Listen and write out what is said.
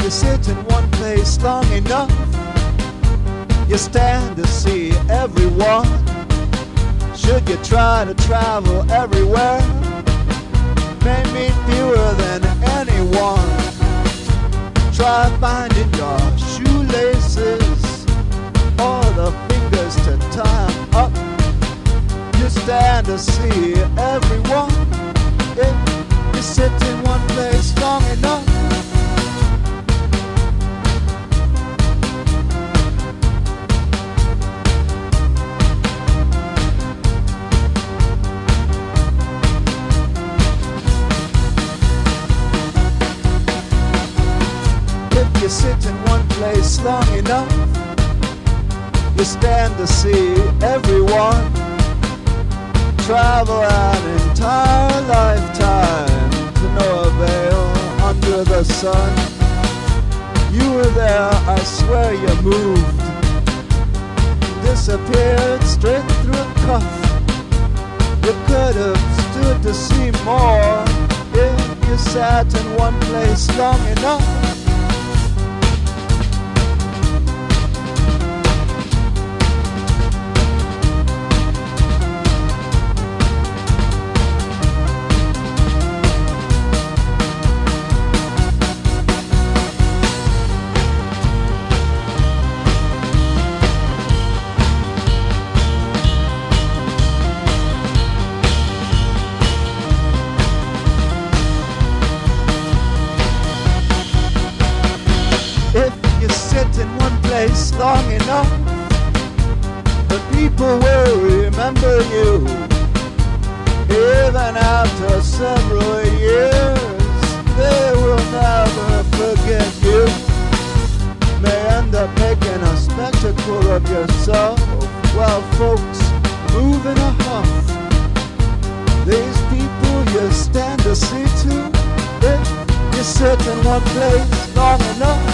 you sit in one place long enough, you stand to see everyone. Should you try to travel everywhere, may meet fewer than anyone. Try finding your shoelaces or the fingers to tie 'em up. You stand to see everyone if you sit in one place long enough. If you sit in one place long enough, you stand to see everyone. Travel an entire lifetime to no avail under the sun. You were there, I swear you moved, disappeared straight through a cuff. You could have stood to see more if you sat in one place long enough. If you sit in one place long enough, the people will remember you. Even after several years, they will never forget you. May end up making a spectacle of yourself while folks move in a huff. These people you stand to see too, if you sit in one place long enough.